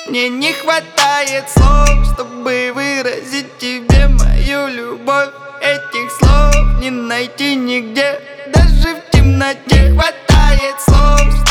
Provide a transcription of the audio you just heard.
Мне не хватает слов, чтобы выразить тебе мою любовь. Этих слов не найти нигде, даже в темноте. Хватает слов,